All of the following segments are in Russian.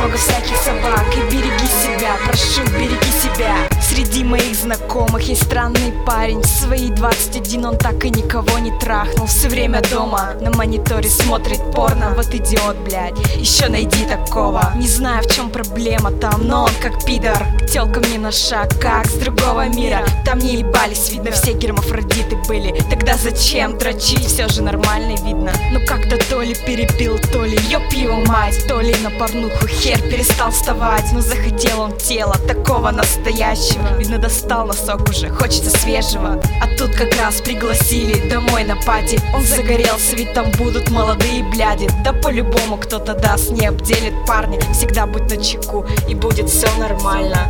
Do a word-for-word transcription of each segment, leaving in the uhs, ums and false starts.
много всяких собак. И береги себя, прошу, береги себя. Среди моих знакомых есть странный парень. В свои двадцать один он так и никого не трахнул. Все время дома на мониторе смотрит порно. Вот идиот, блядь, еще найди такого. Не знаю, в чем проблема там, но он как пидор к тёлкам не на шаг, как с другого мира. Там не ебались, видно, все гермафродиты были. Тогда зачем дрочить, все же нормально видно. Ну как-то то ли перепил, то ли ёб его мать, то ли на порнуху хер перестал вставать. Но захотел он тела такого настоящего. Видно, достал носок уже, хочется свежего. А тут как раз пригласили домой на пати. Он загорелся, ведь там будут молодые бляди. Да по-любому кто-то даст, не обделит парня. Всегда будь начеку, и будет все нормально.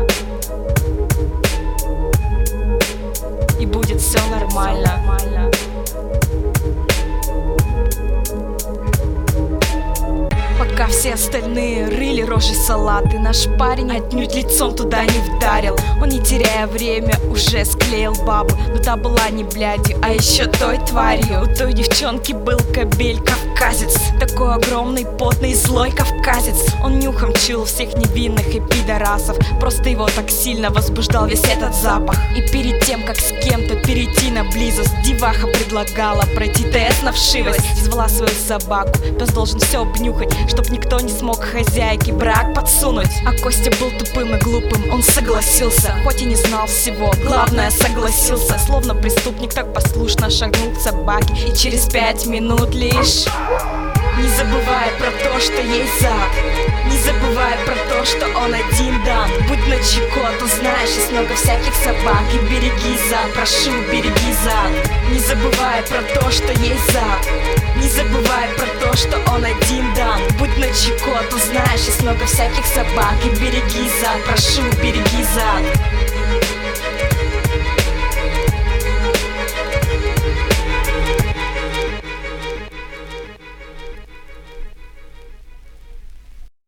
И будет все нормально. Пока все остальные рыли рожей салаты, наш парень отнюдь лицом туда не вдарил. Он, не теряя время, уже склеил бабу. Но та была не блядью, а еще той тварью. У той девчонки был кобель кавказец, такой огромный, потный, злой кавказец. Он нюхом чуял всех невинных и пидорасов. Просто его так сильно возбуждал весь этот запах. И перед тем, как с кем-то перейти на близость, деваха предлагала пройти тест на вшивость. Звала свою собаку, пес должен все обнюхать, чтоб никто не смог хозяйке брак подсунуть. А Костя был тупым и глупым, он согласился, хоть и не знал всего, главное согласился. Словно преступник так послушно шагнул к собаке. И через пять минут лишь не забывай про то, что есть зад. Не забывай про то, что он один дан. Будь начеку, а то знаешь, есть много всяких собак. И береги зад, прошу, береги зад. Не забывай про то, что есть зад. Не забывай про то, что он один дан. Будь начеку, а то знаешь, есть много всяких собак. И береги зад, прошу, береги зад.